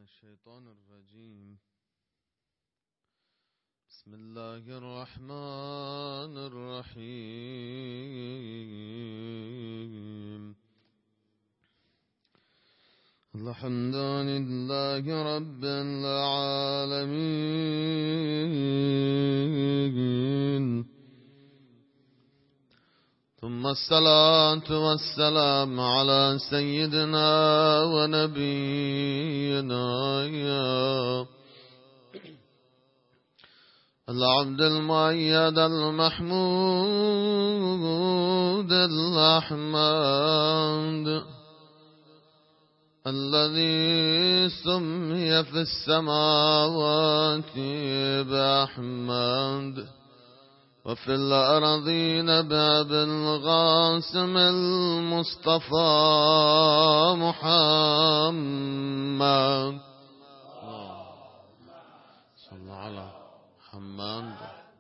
الشيطان الرجيم. بسم الله الرحمن الرحيم. الحمد لله رب العالمين، ثم الصلاة والسلام على سيدنا ونبينا العبد المؤيد المحمود الأحمد، الذي سمي في السماوات بأحمد وفي الأرضين بأبي القاسم المصطفى محمد. صلى على محمد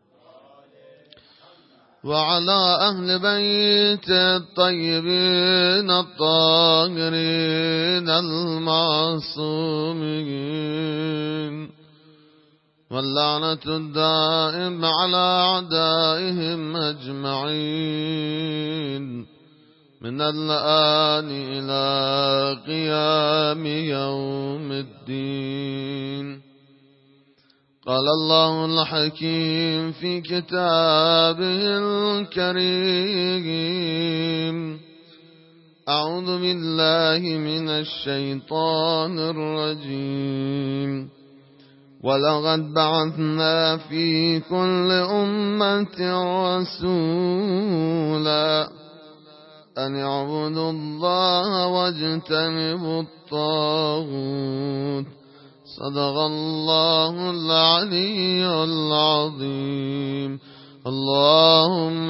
وعلى أهل بيت الطيبين الطاهرين المعصومين، واللعنة الدائم على أعدائهم أجمعين من الآن إلى قيام يوم الدين. قال الله الحكيم في كتابه الكريم: أعوذ بالله من الشيطان الرجيم. ولقد بعثنا في كل أمة رسولا أن اعبدوا الله واجتنبوا الطاغوت. صدق الله العلي العظيم. اللهم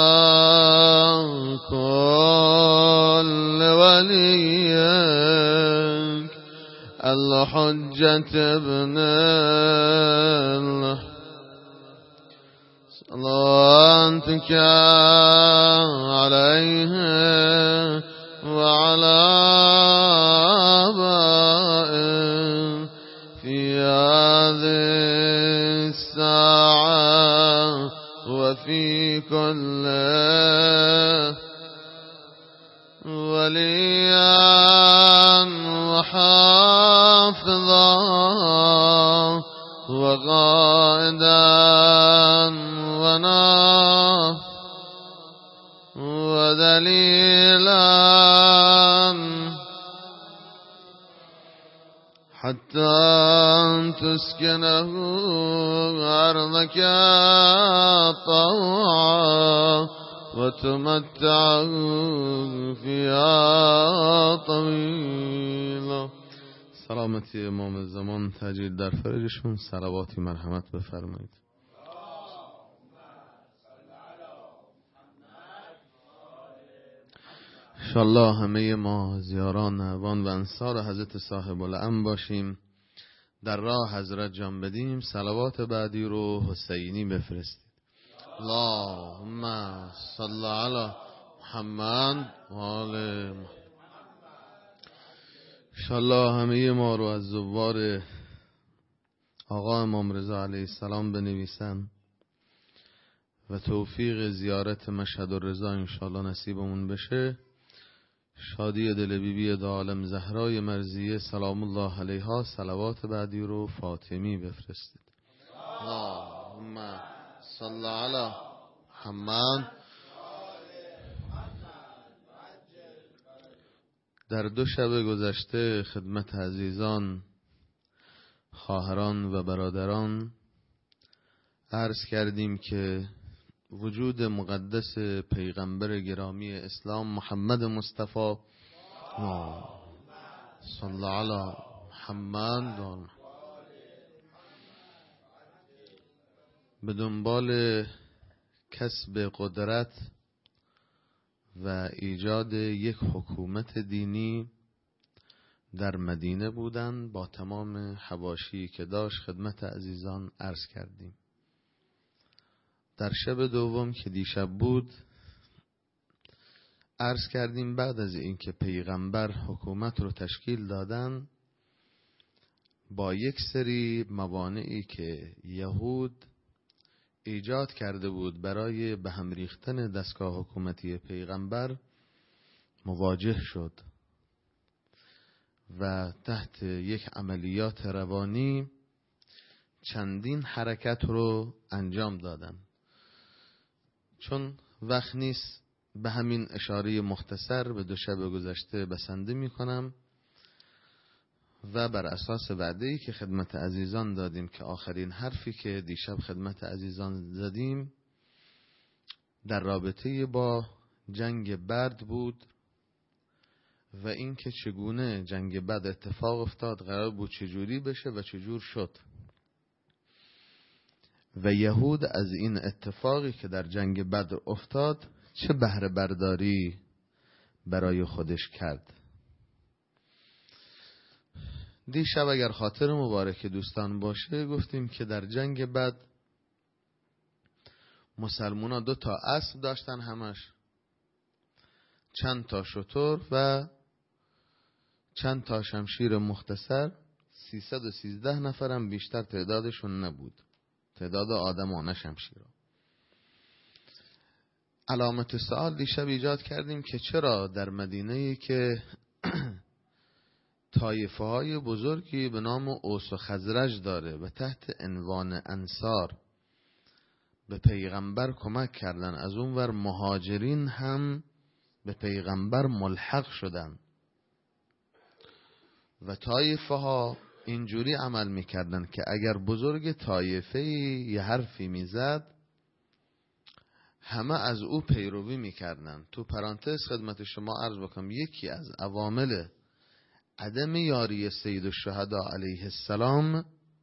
كن وليك الحجة ابن صلاتك عليه وعلى آبائه في هذه الساعة وفي كل وليا وحافظا وقائدا ودليلا حتى تسكنه أرضك طوعا وتمتعه فيها طويلا. سلامتی امام زمان تجدید در فرجشون. صلواتی مرحمت بفرمایید. انشالله همه ما زیاران اعوان و انصار حضرت صاحب الامر باشیم، در راه حضرت جان بدیم. صلوات بعدی رو حسینی بفرستید. اللهم صل علی محمد و آل محمد. انشالله همه ما رو از زوار آقا امام رضا علیه السلام بنویسن و توفیق زیارت مشهد الرضا انشالله نصیبمون بشه. شادی دل بیبی دو عالم زهرای مرضیه سلام الله علیها. صلوات بعدی رو فاطمی بفرستید. اللهم صل علی محمد. در 2 شب گذشته خدمت عزیزان، خواهران و برادران عرض کردیم که وجود مقدس پیغمبر گرامی اسلام محمد مصطفی صلی علی محمد به دنبال کسب قدرت و ایجاد یک حکومت دینی در مدینه بودند با تمام حواشی که داشت. خدمت عزیزان عرض کردیم. در شب دوم که دیشب بود عرض کردیم بعد از اینکه پیغمبر حکومت رو تشکیل دادن، با یک سری موانعی که یهود ایجاد کرده بود برای به هم ریختن دستگاه حکومتی پیغمبر مواجه شد و تحت یک عملیات روانی چندین حرکت رو انجام دادن. چون وقت نیست به همین اشاره مختصر به 2 شب گذشته بسنده می کنم و بر اساس وعده‌ای که خدمت عزیزان دادیم که آخرین حرفی که دیشب خدمت عزیزان زدیم در رابطه با جنگ بدر بود و این که چگونه جنگ بدر اتفاق افتاد، قرار بود چجوری بشه و چجور شد و یهود از این اتفاقی که در جنگ بدر افتاد چه بهره برداری برای خودش کرد. دیشب اگر خاطر مبارک دوستان باشه گفتیم که در جنگ بدر مسلمونا 2 تا اسب داشتن، همش چند تا شتر و چند تا شمشیر مختصر. 313 نفرم بیشتر تعدادشون نبود، تعداد آدم نه شمشیرها. علامت سوال دیشب ایجاد کردیم که چرا در مدینه‌ای که طایفه های بزرگی به نام اوس و خزرج داره و تحت عنوان انصار به پیغمبر کمک کردن، از اونور مهاجرین هم به پیغمبر ملحق شدن و طایفه ها اینجوری عمل میکردن که اگر بزرگ طایفه یه حرفی میزد همه از او پیروی میکردن. تو پرانتز خدمت شما عرض بکنم یکی از عوامل عدم یاری سید الشهدا علیه السلام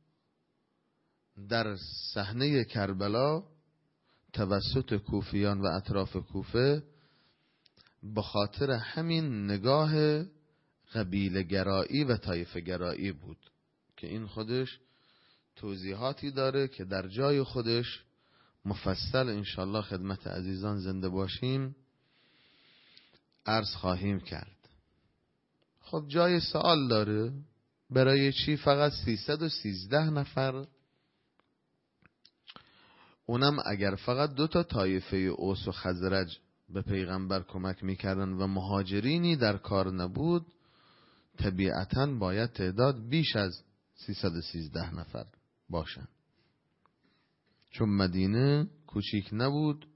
در صحنه کربلا توسط کوفیان و اطراف کوفه به خاطر همین نگاه قبیله گرایی و طایفه گرایی بود که این خودش توضیحاتی داره که در جای خودش مفصل انشالله خدمت عزیزان زنده باشیم عرض خواهیم کرد. خب جای سوال داره برای چی فقط 313 نفر؟ اونم اگر فقط 2 تا طایفه اوس و خزرج به پیغمبر کمک میکردن و مهاجرینی در کار نبود، طبیعتاً باید تعداد بیش از 313 نفر باشن، چون مدینه کوچیک نبود،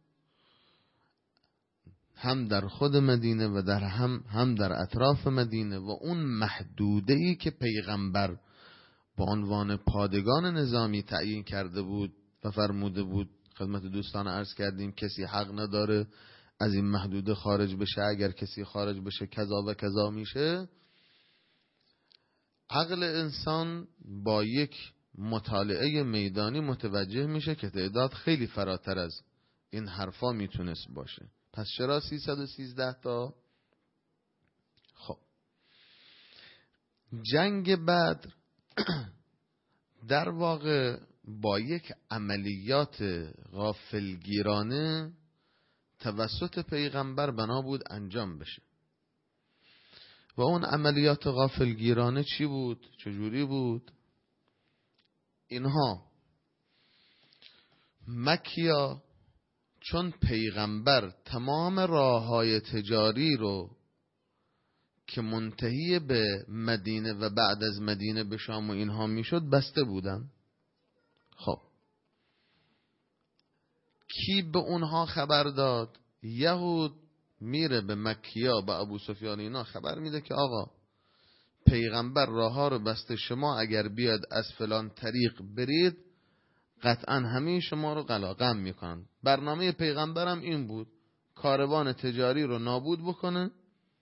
هم در خود مدینه و در هم در اطراف مدینه و اون محدوده‌ای که پیغمبر با عنوان پادگان نظامی تعیین کرده بود و فرموده بود، خدمت دوستان عرض کردیم کسی حق نداره از این محدوده خارج بشه، اگر کسی خارج بشه کذا و کذا میشه. عقل انسان با یک مطالعه میدانی متوجه میشه که تعداد خیلی فراتر از این حرفا میتونست باشه. پس چرا 313 تا؟ خب جنگ بدر در واقع با یک عملیات غافلگیرانه توسط پیغمبر بنا بود انجام بشه. و اون عملیات غافلگیرانه چی بود؟ چجوری بود؟ اینها مکیا چون پیغمبر تمام راههای تجاری رو که منتهی به مدینه و بعد از مدینه به شام و اینها میشد بسته بودن. خب کی به اونها خبر داد؟ یهود میره به مکیا به ابو سفیان اینا خبر میده که آقا پیغمبر راه ها رو بسته، شما اگر بیاد از فلان طریق برید قطعا همه شما رو قلاقم میکنن. برنامه پیغمبرم این بود کاروان تجاری رو نابود بکنه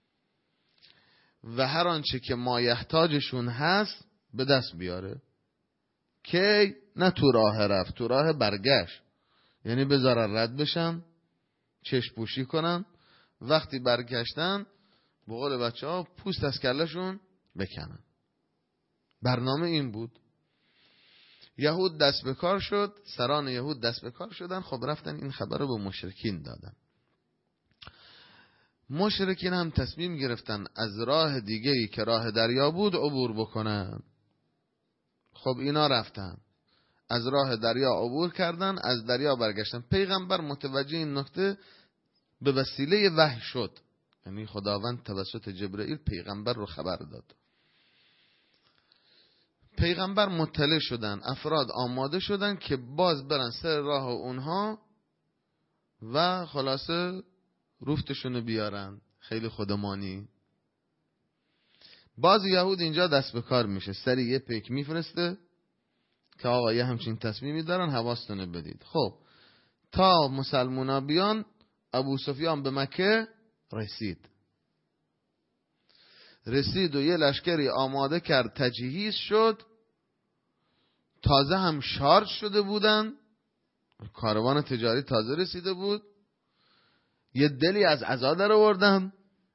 و هر آنچه که مایحتاجشون هست به دست بیاره. که نه تو راه رفت، تو راه برگشت، یعنی بذارن رد بشن، چشم پوشی کنن، وقتی برگشتن به قول بچه ها پوست از کلشون بکنن. برنامه این بود. یهود دست به کار شد، سران یهود دست به کار شدن. خب رفتن این خبر رو به مشرکین دادن. مشرکین هم تصمیم گرفتن از راه دیگه‌ای که راه دریا بود عبور بکنن. خب اینا رفتن از راه دریا عبور کردن، از دریا برگشتن. پیغمبر متوجه این نکته به وسیله وحی شد، یعنی خداوند توسط جبرئیل پیغمبر رو خبر داد. پیغمبر مطلع شدن، افراد آماده شدن که باز برن سر راه اونها و خلاصه روفتشونو بیارن. خیلی خودمانی. باز یهود اینجا دست به کار میشه، سری یه پیک میفرسته که آقا یه همچین تصمیمی دارن، حواستونه بدید. خب تا مسلمونا بیان، ابو سفیان به مکه رسید و یه لشکری آماده کرد، تجهیز شد. تازه هم شارژ شده بودن، کاروان تجاری تازه رسیده بود. یه دلی از عزا در آوردن،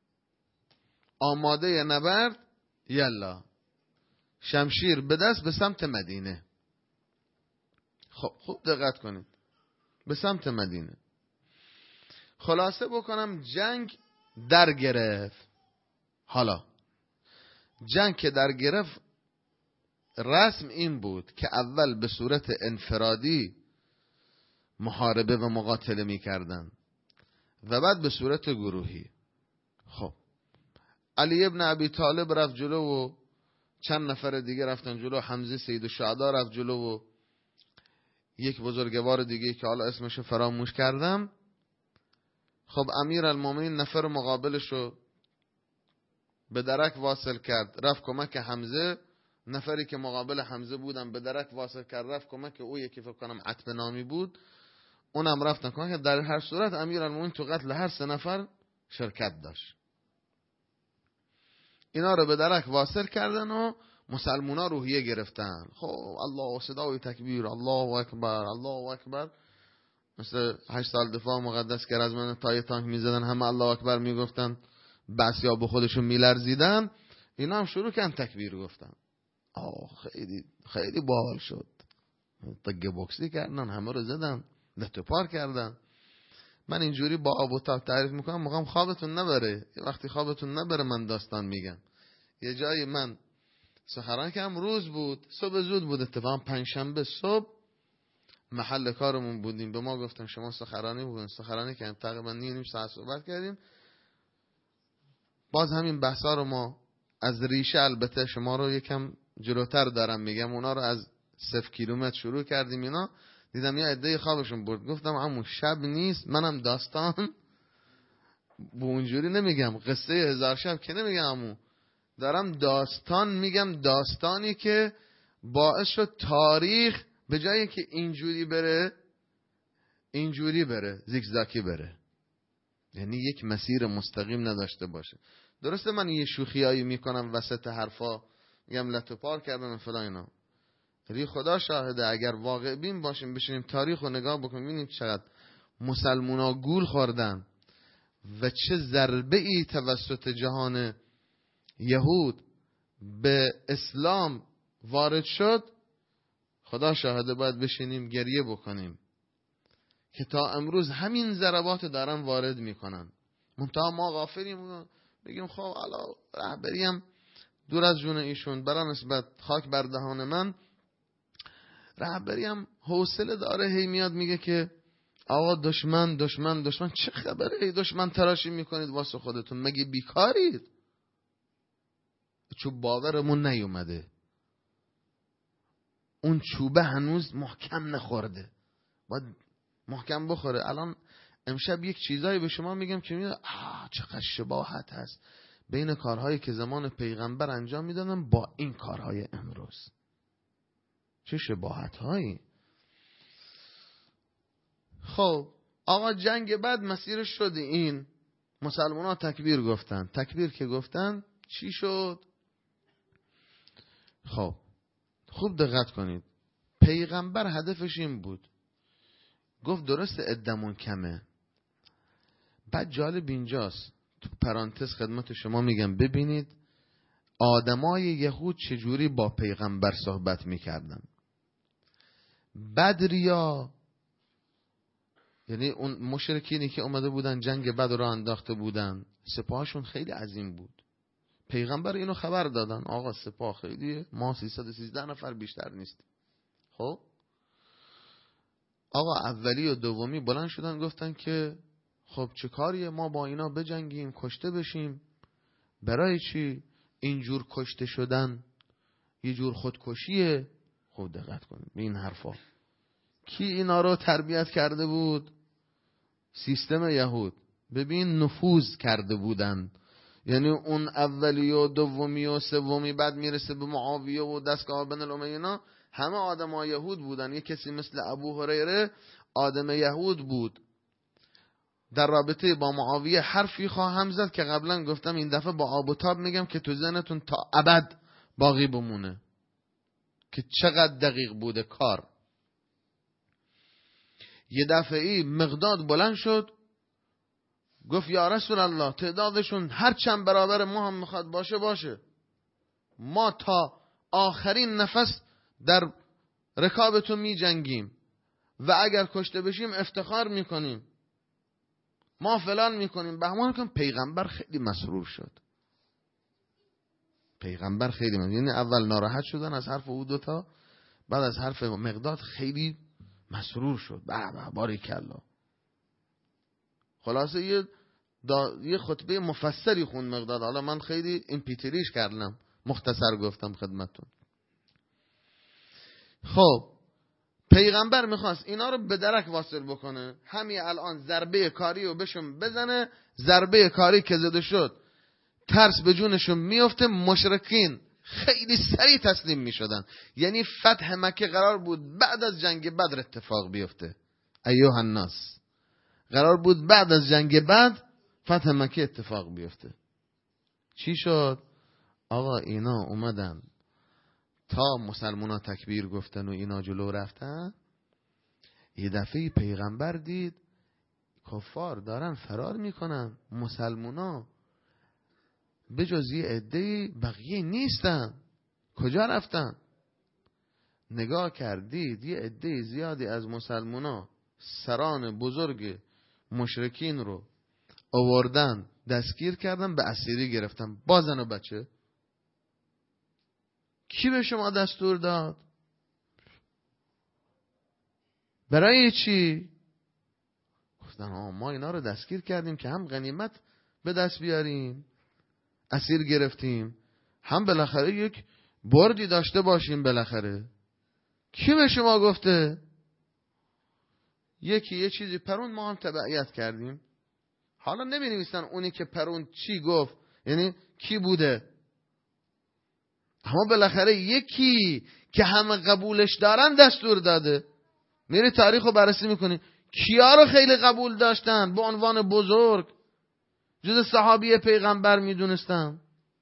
آماده نبرد. یلا شمشیر به دست به سمت مدینه. خب خوب دقت کنید، به سمت مدینه. خلاصه بکنم جنگ در گرفت. حالا جنگ که در گرفت، رسم این بود که اول به صورت انفرادی محاربه و مقاتله می کردن و بعد به صورت گروهی. خب علی ابن ابی طالب رفت جلو و چند نفر دیگه رفتن جلو. حمزه سید الشهدا رفت جلو و یک بزرگوار دیگه که حالا اسمش فراموش کردم. خب امیر المومنین نفر مقابلش رو به درک واصل کرد، رفت کمک حمزه. نفری که مقابل حمزه بودن به درک واصل کرد، رفت کمک او یکی فکر کنم عتب نامی بود، اونم رفتن کمک. در هر صورت امیر المومنین تو قتل هر 3 نفر شرکت داشت. اینا رو به درک واصل کردن و مسلمونا روحیه گرفتن. خب الله، صدای تکبیر، الله اکبر، الله اکبر. مثل 8 سال دفاع مقدس که از من تای تانک میزدن، همه الله اکبر میگفتن، بسیا به خودشون میلرزیدن. اینا هم شروع کردن تکبیر گفتن. خیلی خیلی باحال شد. تگه بوکسی کردن، همه رو زدن، لطپار کردن. من اینجوری با آب و تاب تعریف میکنم، میخوام خوابتون نبره. وقتی خوابتون نبره من داستان میگم. یه جایی من سحران که هم روز بود، صبح زود بود، اتفاقا 5 شنبه صبح محل کارمون بودیم. به ما گفتن شما سحرانی بودن. سحرانی که تقریبا نیم ساعت صحبت کردیم. باز همین بحثا رو ما از ریشه، البته شما رو یکم جلوتر دارم میگم، اونا رو از 0 کیلومتر شروع کردیم. اینا دیدم یه عده خوابشون برد. گفتم عمو شب نیست، منم داستان به اونجوری نمیگم، قصه 1000 شب که نمیگم عمو، دارم داستان میگم، داستانی که باعث شد تاریخ به جایی که اینجوری بره زیگزاکی بره، یعنی یک مسیر مستقیم نداشته باشه. درسته من یه شوخیایی میکنم وسط حرفا، میگم لطپار کردن و فلان اینا، ولی خدا شاهده اگر واقع بین باشیم، بشینیم تاریخ رو نگاه بکنیم، ببینیم چقدر مسلمونا گول خوردن و چه ضربه ای توسط جهان یهود به اسلام وارد شد. خدا شاهده باید بشینیم گریه بکنیم که تا امروز همین ضربات دارن وارد میکنن. منتها ما غافلیم، بگیم خب الا رهبریم دور از جون ایشون، برای نسبت خاک بر دهان من، رهبریم حوصله داره، هی میاد میگه که آقا دشمن دشمن دشمن. چه خبره ای دشمن تراشی میکنید واسه خودتون؟ مگه بیکارید؟ چون باورمون نیومده، اون چوبه هنوز محکم نخورده، باید محکم بخوره. الان امشب یک چیزایی به شما میگم که میگم چقدر شباهت هست بین کارهایی که زمان پیغمبر انجام میدادن با این کارهای امروز. چه شباهت هایی. خب آقا جنگ بعد مسیرش شد این، مسلمان ها تکبیر گفتن. تکبیر که گفتن چی شد؟ خب خوب دقت کنید، پیغمبر هدفش این بود، گفت درست عدمون کمه. بعد جالب اینجاست، تو پرانتز خدمت شما میگم، ببینید آدمای یهود چجوری با پیغمبر صحبت میکردن. بدریا، یعنی اون مشرکینی که اومده بودن جنگ بدر را انداخته بودن، سپاهشون خیلی عظیم بود، پیغمبر اینو خبر دادن آقا سپاه خیلیه، ما 313 نفر بیشتر نیستیم. خب آقا اولی و دومی بلند شدن گفتن که خب چه کاریه ما با اینا بجنگیم کشته بشیم؟ برای چی؟ اینجور کشته شدن یه جور خودکشیه. خب دقت کنید به این حرفا. کی اینا رو تربیت کرده بود؟ سیستم یهود. ببین نفوذ کرده بودن، یعنی اون اولی و دومی و سومی بعد میرسه به معاویه و دستگاه بن الامیه، همه آدمای یهود بودن. یه کسی مثل ابو هریره آدم یهود بود. در رابطه با معاویه حرفی خواهم زد که قبلا گفتم، این دفعه با آب و تاب میگم که تو ذهنتون تا ابد باقی بمونه که چقدر دقیق بوده کار. یه دفعه مقداد بلند شد گفت یا رسول الله تعدادشون هر چند برابر ما هم میخواد باشه، ما تا آخرین نفس در رکابتون می جنگیم و اگر کشته بشیم افتخار میکنیم، ما فلان میکنیم بهمان کن. پیغمبر خیلی مسرور شد. پیغمبر خیلی یعنی اول ناراحت شدن از حرف او دوتا، بعد از حرف مقداد خیلی مسرور شد. باریکالله. خلاصه یه خطبه مفصلی خوند مقداد. حالا من خیلی امپیتریش کردم، مختصر گفتم خدمتتون. خب پیغمبر میخواست اینا رو به درک واصل بکنه. همین الان ضربه کاری رو بهشون بزنه. ضربه کاری که زده شد ترس به جونشون میفته. مشرکین خیلی سریع تسلیم میشدن. یعنی فتح مکه قرار بود بعد از جنگ بدر اتفاق بیفته. ایها الناس، قرار بود بعد از جنگ بدر فتح مکه اتفاق بیفته. چی شد؟ آقا اینا اومدن تا مسلمونا تکبیر گفتن و اینا جلو رفتن. یه دفعه پیغمبر دید کفار دارن فرار میکنن، مسلمونا به جز یه عده‌ای بقیه نیستن. کجا رفتن؟ نگاه کردید یه عده زیادی از مسلمونا سران بزرگ مشرکین رو آوردن دستگیر کردن، به اسیری گرفتن، با زن و بچه. کی به شما دستور داد؟ برای چی؟ گفتن ما اینا رو دستگیر کردیم که هم غنیمت به دست بیاریم، اسیر گرفتیم، هم بالاخره یک بردی داشته باشیم بالاخره. کی به شما گفته؟ یکی یه چیزی پرون ما هم تبعیت کردیم. حالا نمی‌نویسن اونی که پرون چی گفت، یعنی کی بوده، اما بالاخره یکی که همه قبولش دارن دستور داده. میری تاریخ رو بررسی میکنی کیا رو خیلی قبول داشتن به عنوان بزرگ، جز صحابی پیغمبر میدونستن.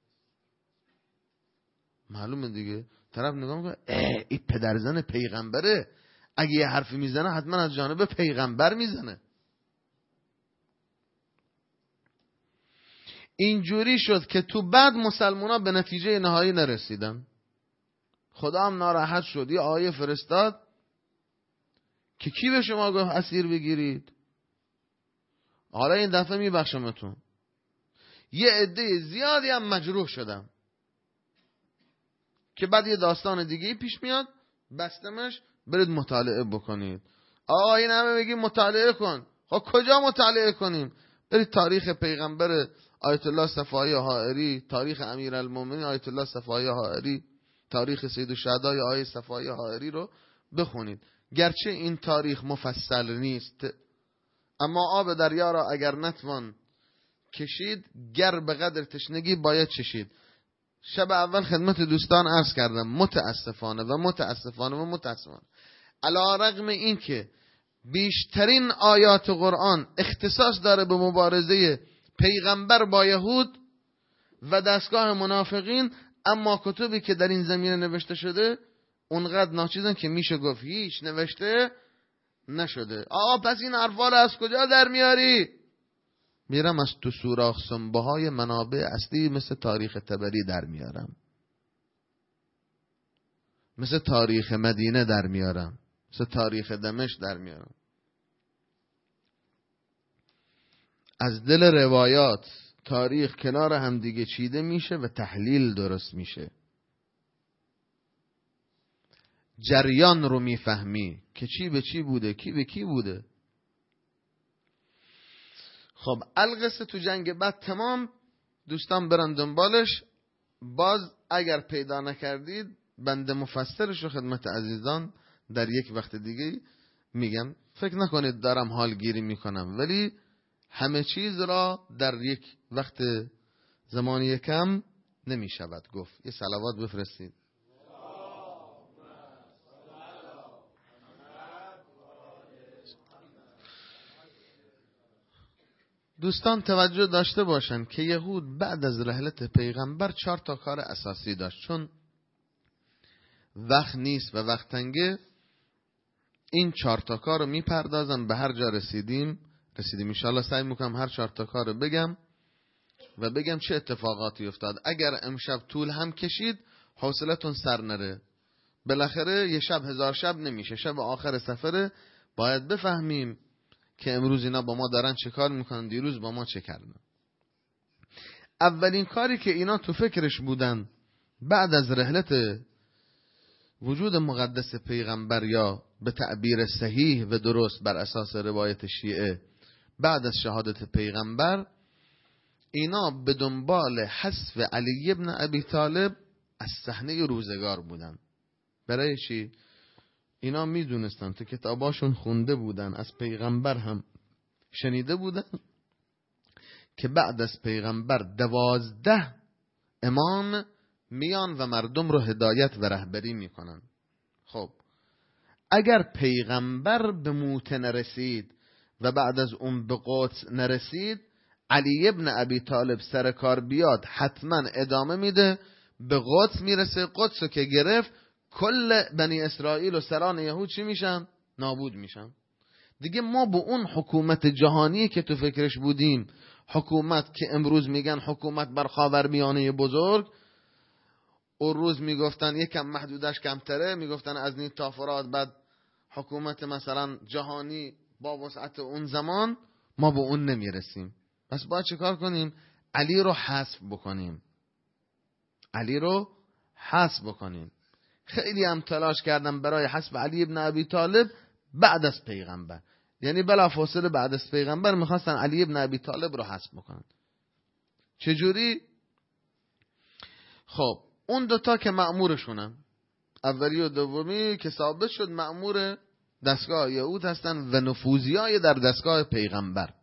معلومه دیگه. طرف نگاه میکنه این پدرزن پیغمبره، اگه یه حرفی میزنه حتما از جانب پیغمبر میزنه. اینجوری شد که تو بعد مسلمونا به نتیجه نهایی نرسیدن. خدا هم ناراحت شد، یه آیه فرستاد که کی به شما گفت اسیر بگیرید؟ حالا این دفعه میبخشمتون. یه عده زیادی هم مجروح شدن که بعد یه داستان دیگه پیش میاد، بستمش برید مطالعه بکنید. آقا این همه بگیم مطالعه کن، خب کجا مطالعه کنیم؟ برید تاریخ پیغمبر آیت الله صفایی حائری، تاریخ امیرالمومنین آیت الله صفایی حائری، تاریخ سید الشهدای آیت صفایی حائری رو بخونید. گرچه این تاریخ مفصل نیست، اما آب دریا را اگر نتوان کشید گر به قدر تشنگی باید چشید. شب اول خدمت دوستان عرض کردم متاسفانه علی رغم این که بیشترین آیات قرآن اختصاص داره به مبارزه پیغمبر با یهود و دستگاه منافقین، اما کتبی که در این زمینه نوشته شده اونقدر ناچیزن که میشه گفت هیچ نوشته نشده. آقا پس این حرفا رو از کجا در میاری؟ میرم از تو سوراخ سنبه های منابع اصلی مثل تاریخ طبری در میارم، مثل تاریخ مدینه در میارم، مثل تاریخ دمشق در میارم. از دل روایات تاریخ کنار هم دیگه چیده میشه و تحلیل درست میشه. جریان رو میفهمی که چی به چی بوده، کی به کی بوده. خب القصه تو جنگ بعد تمام، دوستان برن دنبالش. باز اگر پیدا نکردید بنده مفسرش رو خدمت عزیزان در یک وقت دیگه میگم. فکر نکنید دارم حال گیری میکنم، ولی همه چیز را در یک وقت زمانی کم نمیشود گفت. یه صلوات بفرستید. دوستان توجه داشته باشن که یهود بعد از رحلت پیغمبر 4 کار اساسی داشت. چون وقت نیست و وقت تنگه، این 4 کار رو میپردازم. به هر جا رسیدیم انشاءالله سعی میکنم هر 4 کار رو بگم و بگم چه اتفاقاتی افتاد. اگر امشب طول هم کشید حوصلتون سر نره. بالاخره یه شب 1000 شب نمیشه، شب آخر سفره. باید بفهمیم که امروز اینا با ما دارن چه کار میکنن، دیروز با ما چه کردن. اولین کاری که اینا تو فکرش بودن بعد از رحلت وجود مقدس پیغمبر، یا به تعبیر صحیح و درست بر اساس روایت شیعه بعد از شهادت پیغمبر، اینا به دنبال حذف علی ابن ابی طالب از صحنه روزگار بودن. برای چی؟ اینا میدونستن، تو کتاباشون خونده بودن، از پیغمبر هم شنیده بودن که بعد از پیغمبر 12 امام میان و مردم رو هدایت و رهبری میکنن. خب اگر پیغمبر به موته نرسید و بعد از اون به قدس نرسید، علی ابن ابی طالب سر کار بیاد حتما ادامه میده، به قدس میرسه. قدس رو که گرفت کل بنی اسرائیل و سران یهود چی میشن؟ نابود میشن. دیگه ما به اون حکومت جهانی که تو فکرش بودیم، حکومت که امروز میگن حکومت بر خاورمیانه بزرگ، اون روز میگفتن یکم محدودش کمتره، میگفتن از نید تا فرات، بعد حکومت مثلا جهانی با وسعت اون زمان، ما به اون نمیرسیم. پس باید چه کار کنیم؟ علی رو حذف بکنیم. علی رو حذف بکنیم. خیلی هم تلاش کردم برای حذف علی ابن ابی طالب بعد از پیغمبر، یعنی بلافاصله بعد از پیغمبر میخواستن علی ابن ابی طالب رو حذف بکنن. چجوری؟ خب اون 2 که مأمورشونن، اولی و دومی، که ثابت شد مأمور دستگاه یهود هستن و نفوذیای در دستگاه پیغمبر.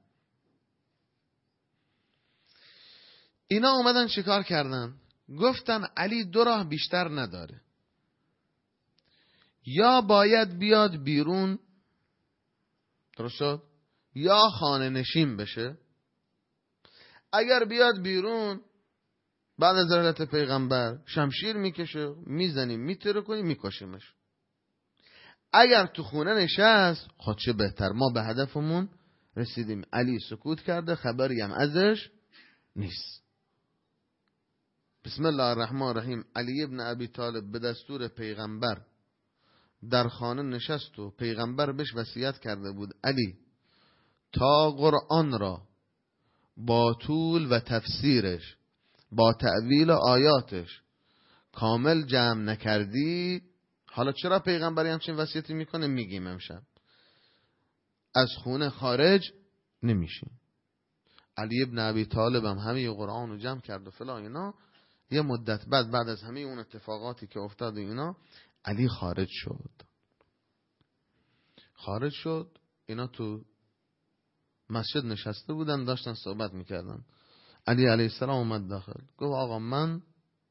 اینا اومدن چیکار کردن؟ گفتن علی 2 راه بیشتر نداره، یا باید بیاد بیرون، درست شد، یا خانه نشین بشه. اگر بیاد بیرون بعد از رحلت پیغمبر شمشیر میکشه، میزنیم، میتره کنیم، میکشیمش. اگر تو خونه نشست، خود چه بهتر، ما به هدفمون رسیدیم. علی سکوت کرده، خبری هم ازش نیست. بسم الله الرحمن الرحیم. علی ابن ابی طالب به دستور پیغمبر در خانه نشست و پیغمبر بهش وصیت کرده بود علی تا قرآن را با طول و تفسیرش، با تأویل آیاتش کامل جمع نکردی. حالا چرا پیغمبری همچین وصیتی میکنه؟ میگیم امشب. از خونه خارج نمیشیم. علی ابن ابی طالب هم همه قرآن رو جمع کرد و فلان اینا. یه مدت بعد از همه اون اتفاقاتی که افتاد اینا، علی خارج شد. اینا تو مسجد نشسته بودن، داشتن صحبت میکردن. علی علیه السلام اومد داخل، گفت آقا من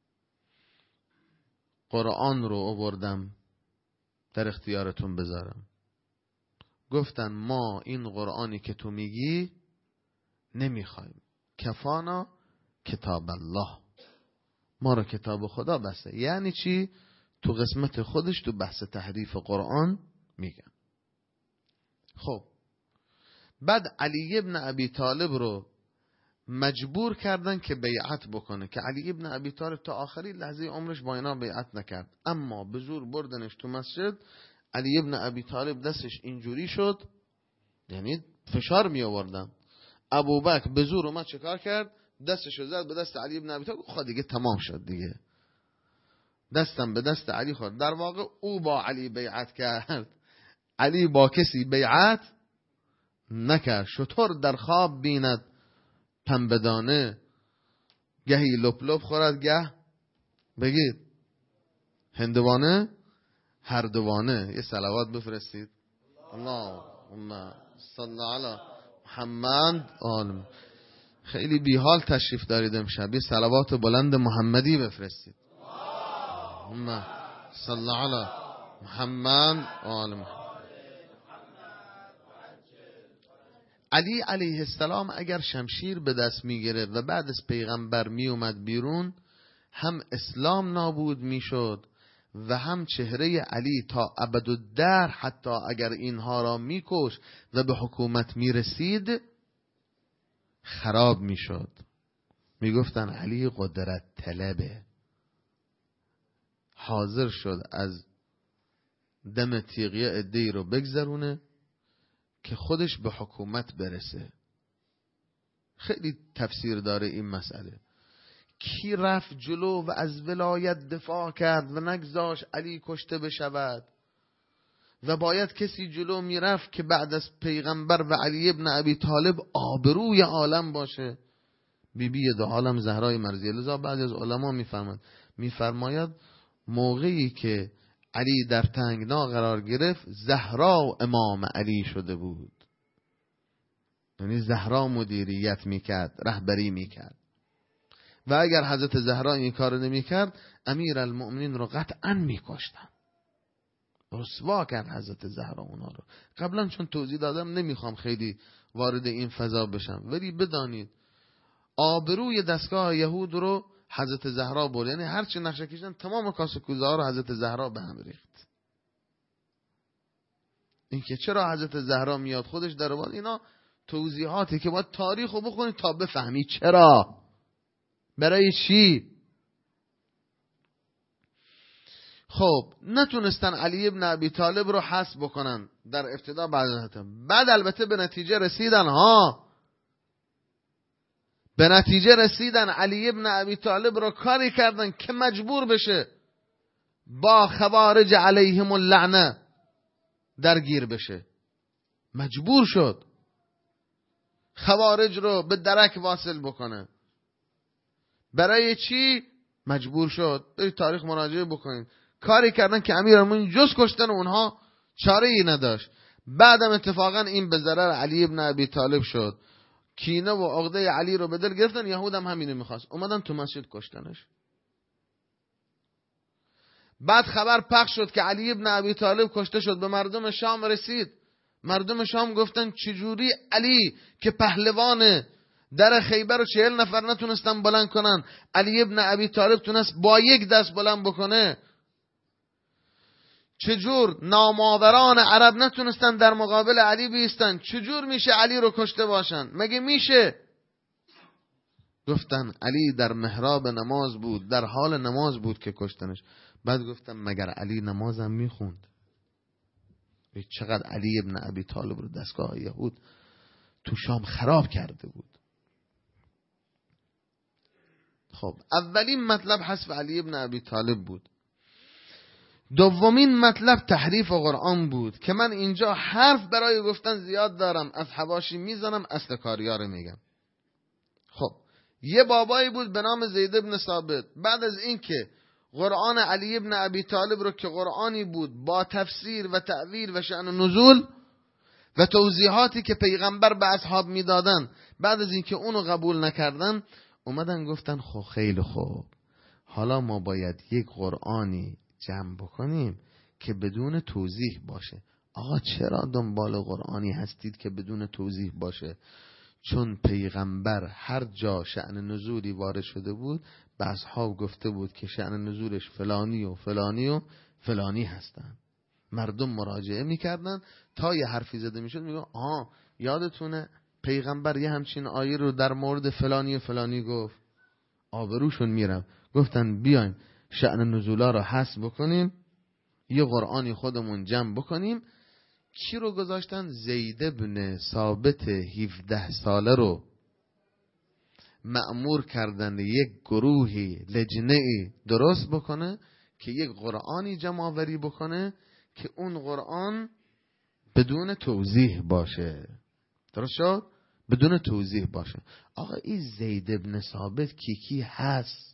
قرآن رو آوردم در اختیارتون بذارم. گفتن ما این قرآنی که تو میگی نمیخوایم، کفانا کتاب الله، ما رو کتاب خدا بسته. یعنی چی؟ تو قسمت خودش تو بحث تحریف قرآن میگن. خب بعد علی ابن ابی طالب رو مجبور کردن که بیعت بکنه، که علی ابن ابی طالب تا آخری لحظه عمرش با اینا بیعت نکرد، اما به زور بردنش تو مسجد. علی ابن ابی طالب دستش اینجوری شد، یعنی فشار می آوردن. ابوبکر به زور اومد چیکار کرد؟ دستشو زد به دست علی ابن ابی طالب. خب دیگه تمام شد دیگه، دستم به دست علی خورد. در واقع او با علی بیعت کرد، علی با کسی بیعت نکرد. شتر در خواب بیند پنبه‌دانه، گهی لپ لپ خورد گه بگید هندوانه هردوانه. یه صلوات بفرستید. اللهم صل علی محمد آل. خیلی بیحال تشریف دارید امشب، یه صلوات بلند محمدی بفرستید. اللهم صل علی محمد آل محمد. علی علیه السلام اگر شمشیر به دست می گرفت و بعد از پیغمبر می اومد بیرون، هم اسلام نابود می شد و هم چهره علی تا ابدالدهر حتی اگر اینها را می کش و به حکومت می رسید خراب می شد. می گفتن علی قدرت طلبه، حاضر شد از دم تیغیه عده‌ای رو بگذرونه که خودش به حکومت برسه. خیلی تفسیر داره این مسئله. کی رفت جلو و از ولایت دفاع کرد و نگذاشت علی کشته بشود؟ و باید کسی جلو میرفت که بعد از پیغمبر و علی ابن ابی طالب آبروی عالم باشه. بیبی دو عالم زهرای مرضیه. لذا بعضی از علما میفرماید موقعی که علی در تنگنا قرار گرفت، زهرا امام علی شده بود. یعنی زهرا مدیریت میکرد، رهبری میکرد. و اگر حضرت زهرا این کار نمیکرد، امیر المؤمنین رو قطعا میکشتن. رسوا کرد حضرت زهرا اونا رو. قبلا چون توضیح دادم نمیخوام خیلی وارد این فضا بشم، ولی بدانید آبروی دستگاه یهود رو حضرت زهرا برد. یعنی هرچی نقشه کشیدن تمام کاسه کوزه ها رو حضرت زهرا به هم ریخت. این که چرا حضرت زهرا میاد خودش در وال، اینا توضیحاتی که باید تاریخ رو بخونید تا بفهمی چرا، برای چی. خب نتونستن علی ابن ابی طالب رو حذف بکنن در ابتدا، بعد البته به نتیجه رسیدن به نتیجه رسیدن علی ابن ابی طالب رو کاری کردن که مجبور بشه با خوارج علیهم اللعنه درگیر بشه. مجبور شد خوارج رو به درک واصل بکنه. برای چی مجبور شد؟ برید تاریخ مراجعه بکنید. کاری کردن که امیرالمومنین جز کشتن اونها چاره ای نداشت. بعدم اتفاقا این به ضرر علی ابن ابی طالب شد. کینه و عقده علی رو به دل گرفتن. یهود هم همینو میخواست، اومدن تو مسجد کشتنش. بعد خبر پخش شد که علی ابن ابی طالب کشته شد، به مردم شام رسید. مردم شام گفتن چجوری علی که پهلوان در خیبر رو 40 نفر نتونستن بلند کنن، علی ابن ابی طالب تونست با یک دست بلند بکنه؟ چجور نامآوران عرب نتونستن در مقابل علی بیستن؟ چجور میشه علی رو کشته باشن؟ مگه میشه؟ گفتن علی در محراب نماز بود، در حال نماز بود که کشتنش. بعد گفتن مگر علی نمازم میخوند؟ چقدر علی ابن ابی طالب رو دستگاه یهود تو شام خراب کرده بود. خب اولین مطلب حذف علی ابن ابی طالب بود. دومین مطلب تحریف قرآن بود که من اینجا حرف برای گفتن زیاد دارم، از حواشی میزنم، اصل کاریار میگم. خب یه بابایی بود به نام زید ابن ثابت. بعد از این که قرآن علی ابن ابی طالب رو که قرآنی بود با تفسیر و تأویل و شأن نزول و توضیحاتی که پیغمبر به اصحاب میدادن، بعد از این که اونو قبول نکردن، اومدن گفتن خب خیلی خوب، حالا ما باید یک قرآنی جمع بکنیم که بدون توضیح باشه. آقا چرا دنبال قرآنی هستید که بدون توضیح باشه؟ چون پیغمبر هر جا شأن نزولی وارد شده بود به اصحاب گفته بود که شأن نزولش فلانی و فلانی و فلانی هستن. مردم مراجعه میکردن تا یه حرفی زده میشد میگن یادتونه پیغمبر یه همچین آیه رو در مورد فلانی و فلانی گفت. آبروشون میرم. گفتن بیایم شأن نزولا رو حذف بکنیم، یه قرآنی خودمون جمع بکنیم. کی رو گذاشتن؟ زید ابن ثابت 17 ساله رو مأمور کردن یک گروهی لجنه‌ای درست بکنه که یک قرآنی جمع آوری بکنه که اون قرآن بدون توضیح باشه. درست شد؟ بدون توضیح باشه. آقا این زید بن ثابت کی هست؟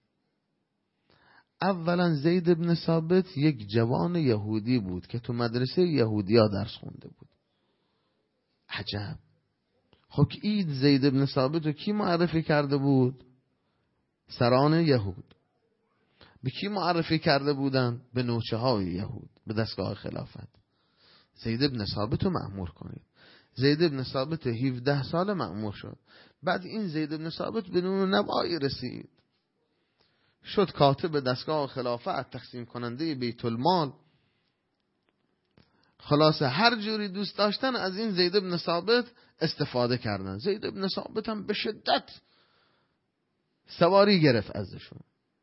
اولا زید بن ثابت یک جوان یهودی بود که تو مدرسه یهودیا درس خونده بود. عجب. خب این زید بن ثابت رو کی معرفی کرده بود؟ سران یهود. به کی معرفی کرده بودن؟ به نوچه های یهود، به دستگاه خلافت. زید بن ثابت رو مأمور کنید. زید بن ثابت 17 سال مأمور شد. بعد این زید بن ثابت بدون نوایی رسید، شد کاتب دستگاه خلافت، تقسیم کننده بیت المال. خلاصه هر جوری دوست داشتن از این زید بن ثابت استفاده کردن. زید بن ثابت هم به شدت سواری گرفت ازشون،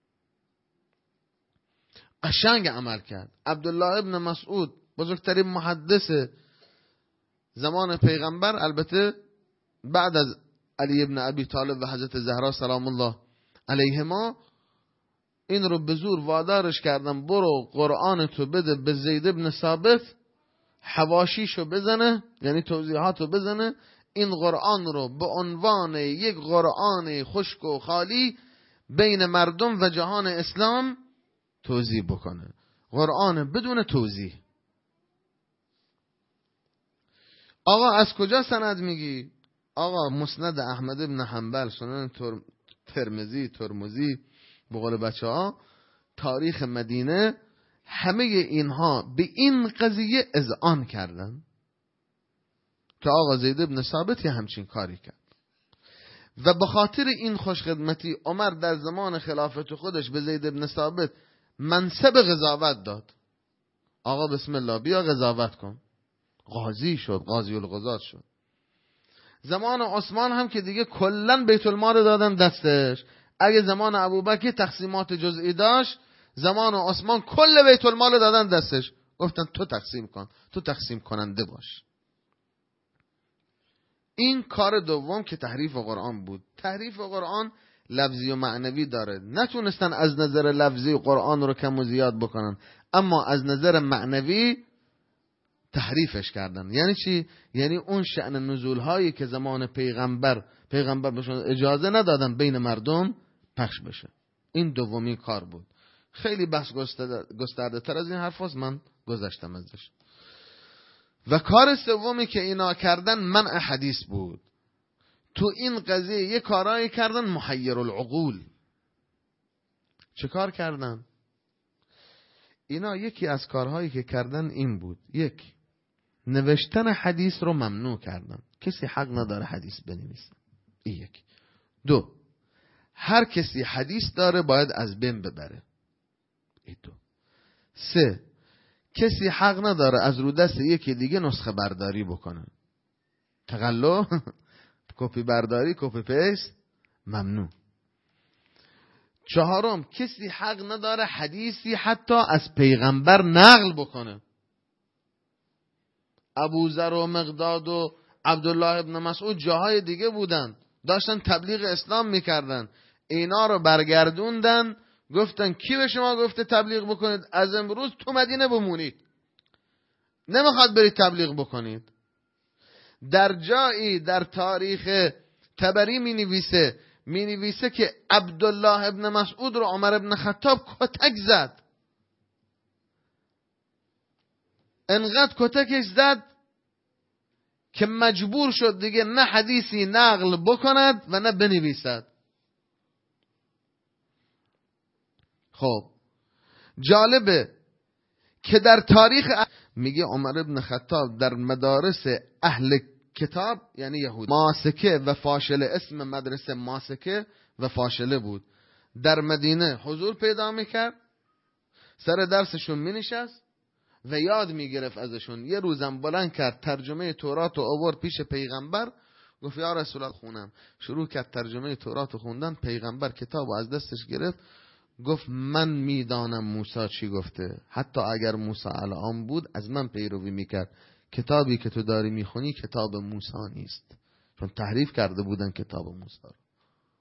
قشنگ عمل کرد. عبدالله ابن مسعود بزرگترین محدث زمان پیغمبر، البته بعد از علی ابن ابی طالب و حضرت زهرا سلام الله علیهما، این رو به زور وادارش کردن برو قرآن تو بده به زید بن ثابت، حواشیشو بزنه، یعنی توضیحاتو بزنه، این قرآن رو به عنوان یک قرآن خشک و خالی بین مردم و جهان اسلام توضیح بکنه. قرآن بدون توضیح. آقا از کجا سند میگی؟ آقا مسند احمد بن حنبل، سنن ترمذی، به قول بچه ها تاریخ مدینه، همه اینها به این قضیه اذعان کردن که آقا زید بن ثابت همچین کاری کرد. و به خاطر این خوشخدمتی عمر در زمان خلافت خودش به زید بن ثابت منصب قضاوت داد. آقا بسم الله بیا قضاوت کن. قاضی شد، قاضی القضات شد. زمان عثمان هم که دیگه کلن بیت المال دادن دستش. اگه زمان ابوبکر تقسیمات جزئی داشت، زمان عثمان کل بیت المال دادن دستش، گفتن تو تقسیم کن، تو تقسیم کننده باش. این کار دوم که تحریف قرآن بود. تحریف قرآن لفظی و معنوی داره. نتونستن از نظر لفظی قرآن رو کم و زیاد بکنن، اما از نظر معنوی تحریفش کردن. یعنی چی؟ یعنی اون شأن نزول هایی که زمان پیغمبر بهشون اجازه ندادن بین مردم پخش بشه. این دومی کار بود. خیلی بحث گسترده تر از این حرف هست، من گذشتم ازش. و کار سومی که اینا کردن منع حدیث بود. تو این قضیه یه کارایی کردن محیر العقول. چه کار کردن؟ اینا یکی از کارهایی که کردن این بود: یک، نوشتن حدیث رو ممنوع کردن. کسی حق نداره حدیث بنویسه. این یک. دو، هر کسی حدیث داره باید از بین ببره. این دو. سه، کسی حق نداره از رو دست یکی دیگه نسخه برداری بکنه. تقلو، کپی برداری، کپی پیست ممنوع. چهارم، کسی حق نداره حدیثی حتی از پیغمبر نقل بکنه. ابوذر و مقداد و عبدالله ابن مسعود جاهای دیگه بودن، داشتن تبلیغ اسلام میکردن، اینا رو برگردوندن، گفتن کی به شما گفته تبلیغ بکنید؟ از امروز تو مدینه بمونید، نمیخواد برید تبلیغ بکنید. در جایی در تاریخ تبری می نویسه که عبدالله ابن مسعود رو عمر ابن خطاب کتک زد. انقدر کتکش زد که مجبور شد دیگه نه حدیثی نقل بکند و نه بنویسد. خب جالبه که در تاریخ میگه عمر ابن خطاب در مدارس اهل کتاب، یعنی یهود، ماسکه و فاشله، اسم مدرسه ماسکه و فاشله بود، در مدینه حضور پیدا میکرد، سر درسشون مینشست و یاد میگرفت ازشون. یه روزم بلند کرد ترجمه تورات رو آورد پیش پیغمبر، گفت یا رسول الله خونم. شروع کرد ترجمه تورات رو خوندن. پیغمبر کتاب رو از دستش گرفت، گفت من میدانم موسی چی گفته، حتی اگر موسی الان بود از من پیروی میکرد. کتابی که تو داری میخونی کتاب موسی نیست، چون تحریف کرده بودن کتاب موسی رو.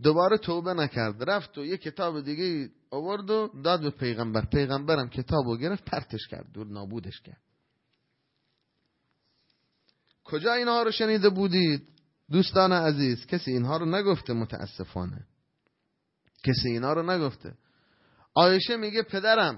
دوباره توبه نکرد، رفت و یه کتاب دیگه آورد و داد به پیغمبر. پیغمبرم کتابو گرفت پرتش کرد، دور نابودش کرد. کجا اینها رو شنیده بودید دوستان عزیز؟ کسی اینها رو نگفته، متاسفانه کسی اینها رو نگفته. عایشه میگه پدرم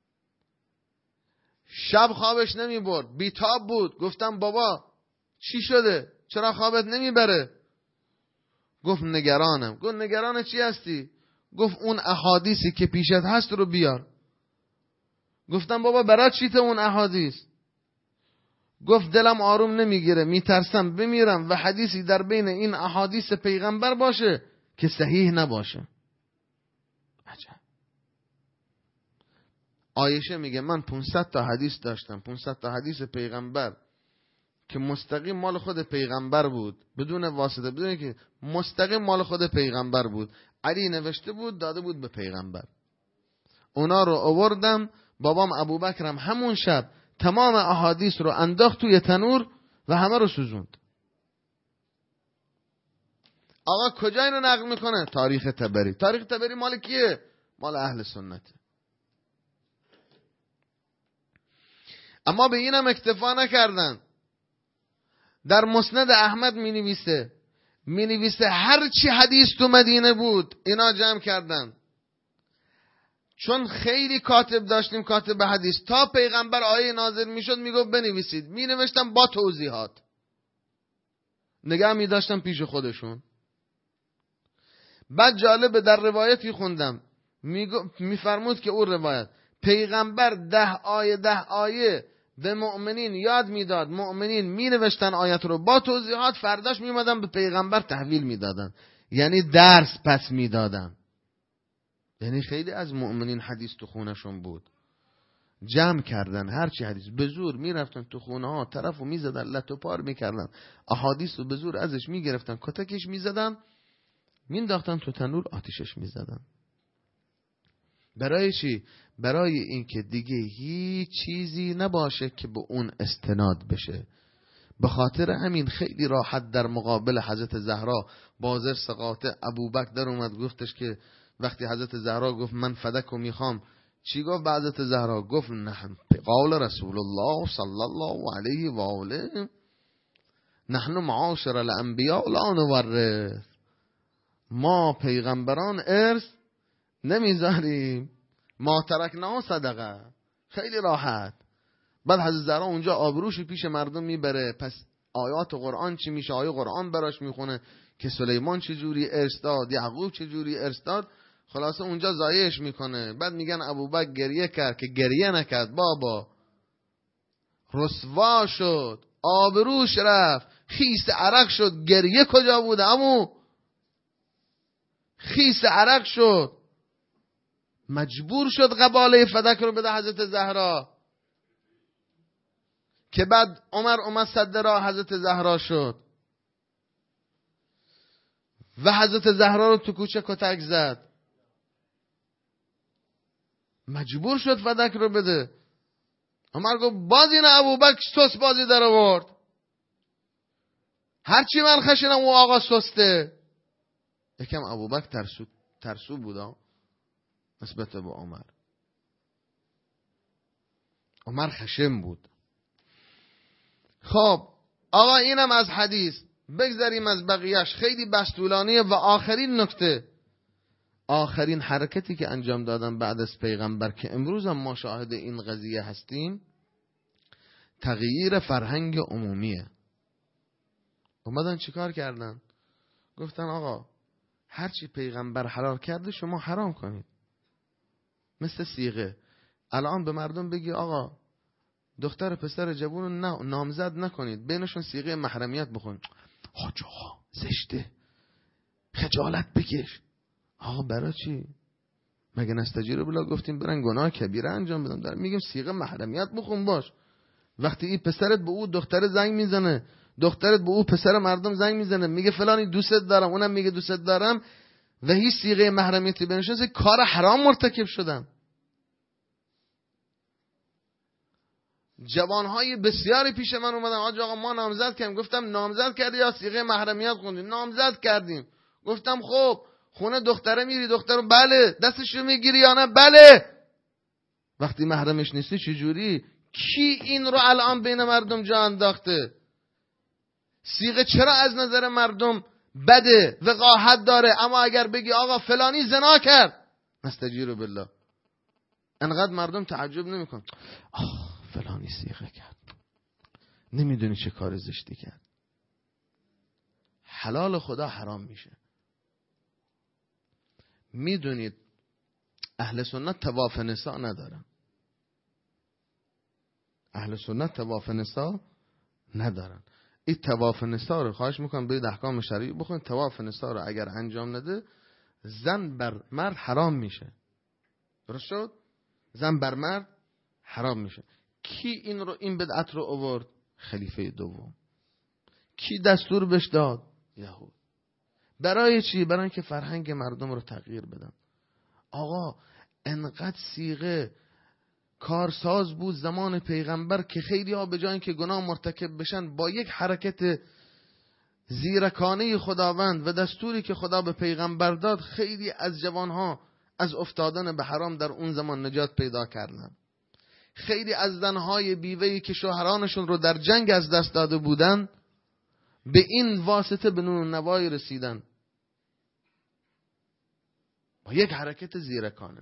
شب خوابش نمی برد، بیتاب بود. گفتم بابا چی شده؟ چرا خوابت نمی بره؟ گفت نگرانم. گفت نگران چی هستی؟ گفت اون احادیثی که پیشت هست رو بیار. گفتم بابا برای چیت اون احادیث؟ گفت دلم آروم نمیگیره، میترسم بمیرم و حدیثی در بین این احادیث پیغمبر باشه که صحیح نباشه. عجب. عایشه میگه من 500 تا حدیث داشتم، 500 تا حدیث پیغمبر که مستقیم مال خود پیغمبر بود، بدون واسطه، بدون که مستقیم مال خود پیغمبر بود. علی نوشته بود داده بود به پیغمبر. اونا رو آوردم، بابام ابوبکرم همون شب تمام احادیث رو انداخت توی تنور و همه رو سوزوند. آقا کجا اینو نقل میکنه؟ تاریخ طبری. تاریخ طبری مال کیه؟ مال اهل سنت. اما به اینم اکتفا نکردن. در مسند احمد می نویسه هر چی حدیث تو مدینه بود اینا جمع کردن. چون خیلی کاتب داشتیم، کاتب حدیث، تا پیغمبر آیه نازل میشد میگفت بنویسید، می نوشتم با توضیحات، نگه می داشتم پیش خودشون. بعد جالبه در روایتی خوندم میفرمود که اون روایت پیغمبر 10 آیه به مؤمنین یاد میداد، مؤمنین می نوشتن آیت رو با توضیحات، فرداش می اومدن به پیغمبر تحویل میدادن، یعنی درس پس میدادن. یعنی خیلی از مؤمنین حدیث تو خونشون بود، جمع کردن هرچی حدیث، به زور میرفتن تو خونه ها، طرفو میزدن، لت و پار میکردن، احادیث رو به زور ازش میگرفتن، کتکش میزدن، مینداختن تو تنور، آتیشش میزدن. برای چی؟ برای اینکه دیگه هیچ چیزی نباشه که به اون استناد بشه. به خاطر همین خیلی راحت در مقابل حضرت زهرا بازر سقاطه ابوبکر در اومد، گفتش که وقتی حضرت زهرا گفت من فدک رو میخوام، چی گفت به حضرت زهرا؟ گفت نحن قول رسول الله صلی الله علیه و آله نحن معاشر الانبیاء لا نورث، ما پیغمبران ارث نمیذاریم، ما ترکنا صدقه. خیلی راحت. بعد حضرت زهرا اونجا آبروشی پیش مردم میبره، پس آیات قرآن چی میشه؟ آیه قرآن براش میخونه که سلیمان چجوری ارث داد، یعقوب چجوری ارث داد، خلاصه اونجا ضایعش میکنه. بعد میگن ابوبکر گریه کرد، که گریه نکرد بابا، رسوا شد، آبروش رفت، خیس عرق شد. گریه کجا بود عمو؟ خیس عرق شد، مجبور شد قباله فدک رو بده حضرت زهرا، که بعد عمر اومد صد راه حضرت زهرا شد و حضرت زهرا رو تو کوچه کتک زد، مجبور شد فدک رو بده. عمر گفت باز این ابوبکر سست بازی در آورد، هرچی من خشنم او آقا سسته. یکم ابوبکر ترسو بودا نسبت به عمر. عمر خشن بود. خب آقا اینم از حدیث، بگذاریم از بقیهش، خیلی بحث طولانیه. و آخرین نکته، آخرین حرکتی که انجام دادن بعد از پیغمبر که امروز هم ما شاهد این قضیه هستیم، تغییر فرهنگ عمومیه. اومدن چیکار کردن؟ گفتن آقا هرچی پیغمبر حلال کرده شما حرام کنید. مثل صیغه، الان به مردم بگی آقا دختر پسر جوون نامزد نکنید، بینشون صیغه محرمیت بخون، حاج آقا زشته، خجالت بکش. آقا برای چی؟ مگه نستجیره بلا گفتیم برن گناه کبیره انجام بدن؟ در میگیم صیغه محرمیت بخون باش. وقتی این پسرت به او دختر زنگ میزنه، دخترت به او پسر مردم زنگ میزنه، میگه فلانی دوستت دارم، اونم میگه دوستت دارم، و هیچ صیغه محرمیتی بینشون، کار حرام مرتکب شدن. جوانهای بسیاری پیش من اومدن، آقا ما نامزد کردیم. گفتم نامزد کردی یا صیغه محرمیت خوندی؟ نامزد کردیم. گفتم خب خونه دختره میری، دختر بله دستشو میگیری یا نه؟ بله. وقتی محرمش نیستی چجوری؟ کی این رو الان بین مردم جا انداخته؟ صیغه چرا از نظر مردم بده، وقاحت داره، اما اگر بگی آقا فلانی زنا کرد، نستجیر بالله، انقدر مردم تعجب نمیکن. فلانی صیغه کرد، نمیدونی چه کار زشتی کرد. حلال خدا حرام میشه. میدونید اهل سنت طواف نساء ندارن. اهل سنت طواف نساء ندارن. این طواف نساء رو خواهش میکنم برید احکام شرعی بخونید. طواف نساء رو اگر انجام نده زن بر مرد حرام میشه. درست شد؟ زن بر مرد حرام میشه. کی این بدعت رو آورد؟ خلیفه دوم. کی دستور بهش داد؟ یهود. برای چی؟ برای اینکه فرهنگ مردم رو تغییر بدن. آقا انقدر صیغه کارساز بود زمان پیغمبر که خیلی ها به جای اینکه گناه مرتکب بشن با یک حرکت زیرکانه خداوند و دستوری که خدا به پیغمبر داد، خیلی از جوانها از افتادن به حرام در اون زمان نجات پیدا کردن. خیلی از زنهای بیوه‌ای که شوهرانشون رو در جنگ از دست داده بودن به این واسطه به نون نوایی رسیدن با یک حرکت زیرکانه.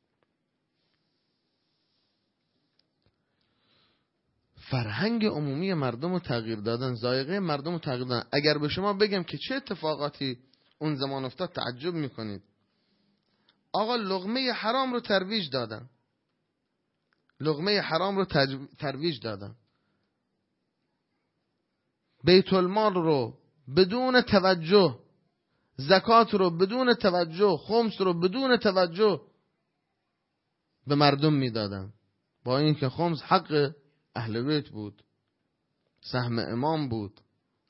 فرهنگ عمومی مردم رو تغییر دادن، ذائقه مردم رو تغییر دادن. اگر به شما بگم که چه اتفاقاتی اون زمان افتاد تعجب میکنید. آقا لقمه حرام رو ترویج دادن. لقمه حرام رو ترویج دادن. بیت المال رو بدون توجه، زکات رو بدون توجه، خمس رو بدون توجه به مردم میدادن، با اینکه خمس حق اهل بیت بود، سهم امام بود.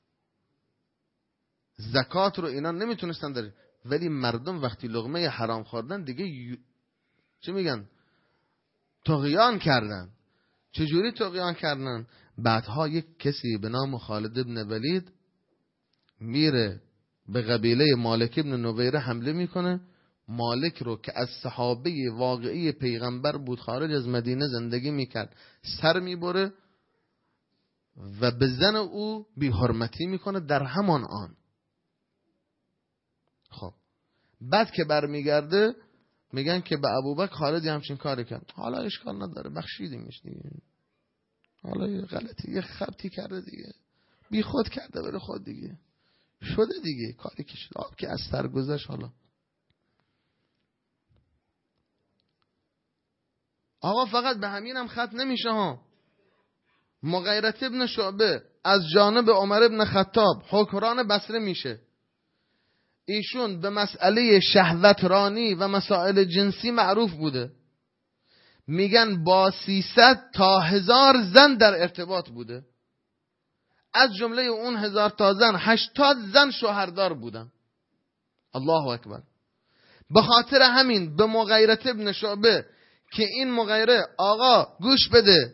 زکات رو اینا نمیتونستن داره، ولی مردم وقتی لقمه حرام خوردن دیگه چه میگن؟ طغیان کردن. چجوری طغیان کردن؟ بعدها یک کسی به نام خالد ابن ولید میره به قبیله مالک ابن نویره حمله میکنه. مالک رو که از صحابه واقعی پیغمبر بود، خارج از مدینه زندگی میکرد، سر میبره و به زن او بی حرمتی میکنه در همان آن. خب بعد که برمیگرده میگن که به ابوبکر خالد همچین کاری کرد. حالا اشکال نداره، بخشیدیمش دیگه. حالا یه غلطی، یه خبطی کرده دیگه، بی خود کرده بره خود دیگه، شده دیگه، کاری که شد، آب که از سر گذشت. حالا آقا فقط به همین هم ختم نمیشه ها. مغیره ابن شعبه از جانب عمر ابن خطاب حکمران بصره میشه. ایشون به مسئله شهوت رانی و مسائل جنسی معروف بوده. میگن با 300 تا 1000 زن در ارتباط بوده. از جمله اون 1000 تا زن 80 زن شوهردار بودن. الله اکبر. به خاطر همین به مغیره ابن شعبه که این مغیره، آقا گوش بده،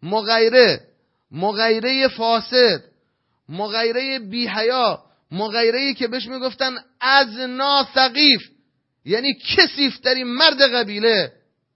مغیره فاسد، مغیره بی حیا، مغیره‌ای که بهش میگفتن ازنا ثقیف، یعنی کثیف‌ترین مرد قبیله،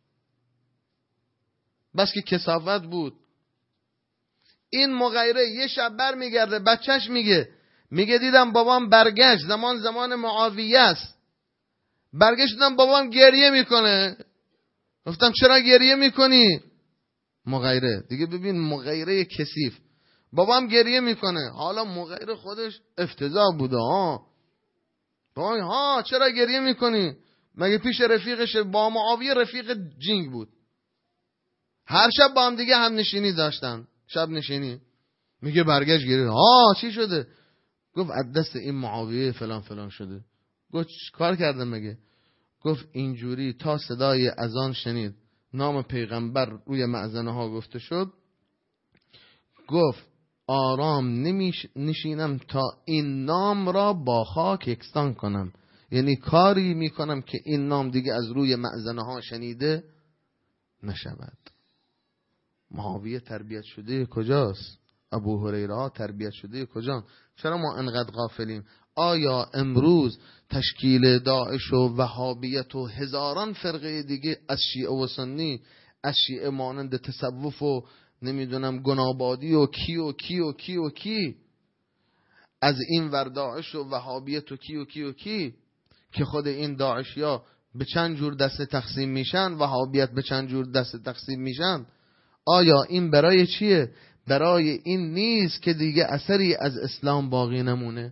بس که کثافت بود. این مغیره یه شب بر میگرده، بچهش میگه دیدم بابام برگشت، زمان معاویه است، برگشت دیدم بابام گریه میکنه. گفتم چرا گریه میکنی؟ مغیره دیگه، ببین مغیره کثیف، بابام گریه میکنه. حالا مغیره خودش افتضاح بوده ها. بابام ها چرا گریه میکنی؟ مگه پیش رفیقش با معاویه رفیق جنگ بود، هر شب با هم دیگه هم نشینی داشتن، شب نشینی. میگه برگشت گریه. ها چی شده؟ گفت از دست این معاویه فلان فلان شده. گفت کار کرده مگه؟ گفت اینجوری تا صدای اذان شنید، نام پیغمبر روی مأذنه ها گفته شد، گفت آرام نشینم تا این نام را با خاک یکسان کنم. یعنی کاری میکنم که این نام دیگه از روی مأذنه ها شنیده نشود. معاویه تربیت شده کجاست؟ ابو هریره تربیت شده کجا؟ چرا ما انقدر غافلیم؟ آیا امروز تشکیل داعش و وهابیت و هزاران فرقه دیگه از شیعه و سنی، از شیعه مانند تصوف و نمیدونم گنابادی و کی و کی و کی و کی، از این ور داعش و وهابیت و کی و کی و کی، که خود این داعشیا به چند جور دسته تقسیم میشن، وهابیت به چند جور دسته تقسیم میشن، آیا این برای چیه؟ برای این نیست که دیگه اثری از اسلام باقی نمونه.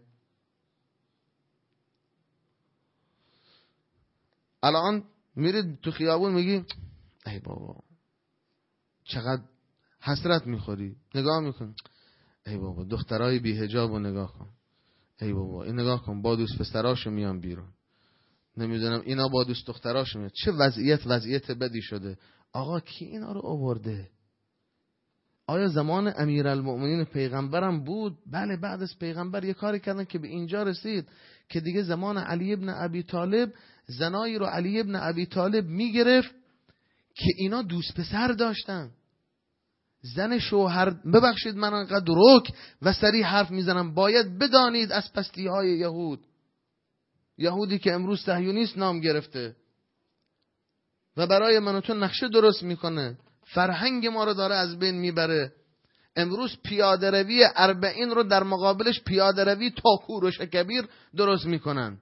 الان میرید تو خیابون میگی ای بابا چقدر حسرت میخوری، نگاه میکن ای بابا دخترای بی حجابو نگاه کن، ای بابا این نگاه کن با دوست پسراشو میان بیرون، نمیدونم اینا با دوست دختراشو میان، چه وضعیت بدی شده. آقا کی اینا رو آورده؟ آیا زمان امیرالمؤمنین پیغمبرم بود؟ بله بعد از پیغمبر یه کاری کردن که به اینجا رسید که دیگه زمان علی ابن ابی طالب زنایی رو علی ابن ابی طالب میگرفت که اینا دوست پسر داشتن. زن شوهر، ببخشید من انقدر رک و صریح حرف میزنم، باید بدانید از پستی های یهودی که امروز صهیونیست نام گرفته و برای من و تو نقشه درست میکنه، فرهنگ ما رو داره از بین میبره. امروز پیاده روی 40 رو در مقابلش پیاده روی تا کوروش کبیر درست میکنن.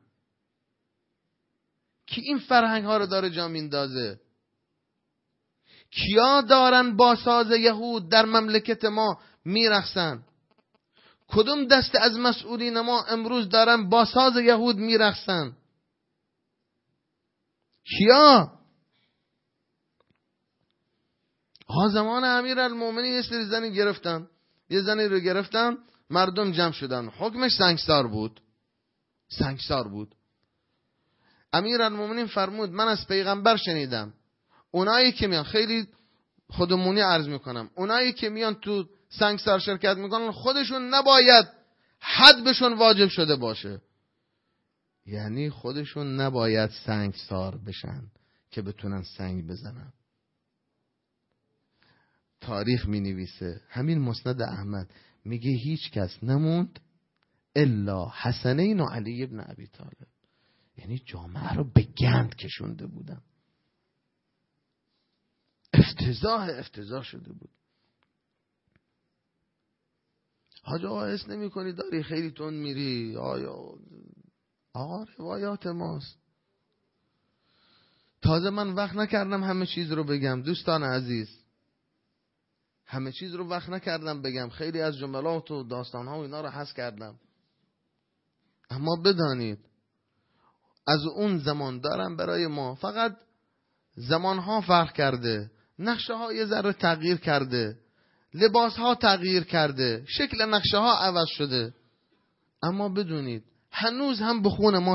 کی این فرهنگ ها رو داره جا میندازه؟ کیا دارن با ساز یهود در مملکت ما میرقصن؟ کدوم دسته از مسئولین ما امروز دارن با ساز یهود میرقصن؟ کیا؟ زمان امیرالمؤمنین یه سری زنی گرفتن، یه زنی رو گرفتن، مردم جمع شدن، حکمش سنگسار بود. امیرالمؤمنین فرمود من از پیغمبر شنیدم اونایی که میان، خیلی خودمونی عرض میکنم، اونایی که میان تو سنگسار شرکت میکنن خودشون نباید حد بهشون واجب شده باشه، یعنی خودشون نباید سنگسار بشن که بتونن سنگ بزنن. تاریخ می نویسه، همین مسند احمد میگه هیچ کس نموند الا حسنین و علی ابن ابی طالب، یعنی جامعه رو به گند کشونده بودن، افتضاح شده بود. حاج آقا حس نمی کنی داری خیلی تون میری؟ آقا روایات ماست. تازه من وقت نکردم همه چیز رو بگم دوستان عزیز، همه چیز رو وقت نکردم بگم، خیلی از جملات و داستانها و اینا رو حذف کردم. اما بدانید از اون زمان دارم برای ما، فقط زمانها فرق کرده، نقشه ها یه ذره تغییر کرده، لباس ها تغییر کرده، شکل نقشه ها عوض شده، اما بدونید هنوز هم به خون ما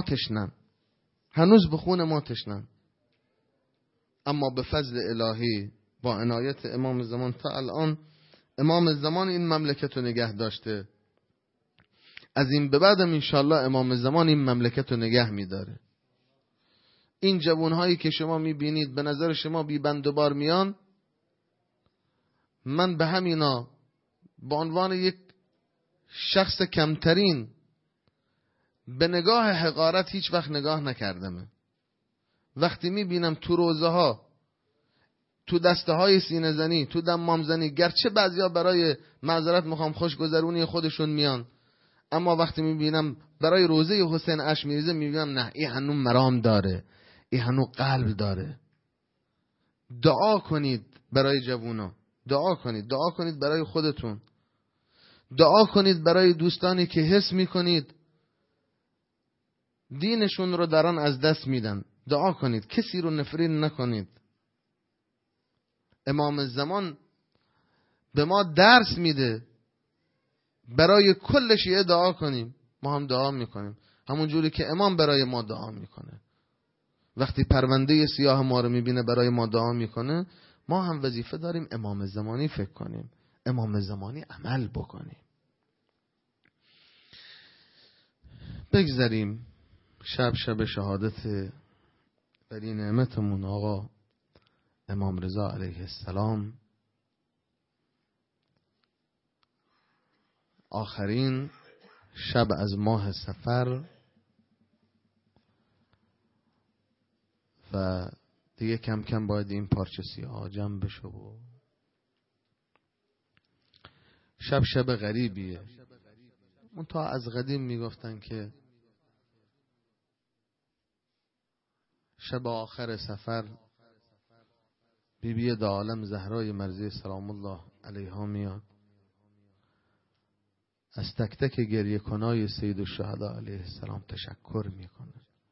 تشنن. اما به فضل الهی با عنایت امام زمان تا الان امام زمان این مملکت رو نگه داشته، از این به بعدم انشالله امام زمان این مملکت رو نگه میداره. این جوانهایی که شما میبینید به نظر شما بی بند و بار میان، من به همینا به عنوان یک شخص کمترین به نگاه حقارت هیچ وقت نگاه نکردم. وقتی میبینم تو روزه ها، تو دسته های سینه زنی، تو دمام زنی، گرچه بعضیا برای معذرت میخوام خوشگذرونی خودشون میان، اما وقتی میبینم برای روزه حسین اش میریزه، میبینم نه این هنوز مرام داره، این هنوز قلب داره. دعا کنید برای جوونا، دعا کنید برای خودتون، دعا کنید برای دوستانی که حس میکنید دینشون رو دارن از دست میدن، دعا کنید، کسی رو نفرین نکنید. امام زمان به ما درس میده برای کل شیعه دعا کنیم. ما هم دعا میکنیم همون جوری که امام برای ما دعا میکنه. وقتی پرونده سیاه ما رو میبینه برای ما دعا میکنه، ما هم وظیفه داریم امام زمانی فکر کنیم، امام زمانی عمل بکنیم. بگذاریم شب شهادت ولی نعمتمون آقا امام رضا علیه السلام، آخرین شب از ماه صفر و دیگه کم کم باید این پارچه سیاه جمع بشه و شب غریبیه. منتها از قدیم میگفتن که شب آخر صفر بیبی دو عالم زهرای مرضیه سلام الله علیها میاد، از تک تک گریه کنای سید الشهدا علیه السلام تشکر میکنه.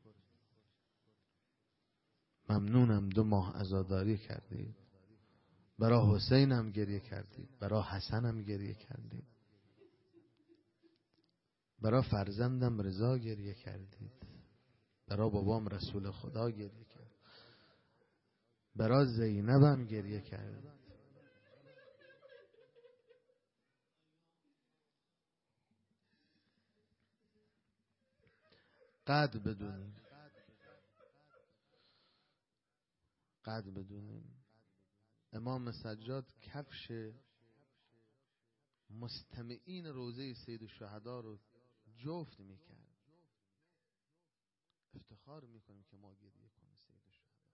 ممنونم 2 ماه عزاداری کردید، برای حسین هم گریه کردید، برای حسن هم گریه کردید، برای فرزندم رضا گریه کردید، برای بابام رسول خدا گریه کرد، برای زینبم گریه کردید. قدر بدونیم امام سجاد کفش مستمعین روضه سید الشهدا رو جفت میکرد. افتخار میکنیم که ما گریه کنیم سید الشهدا.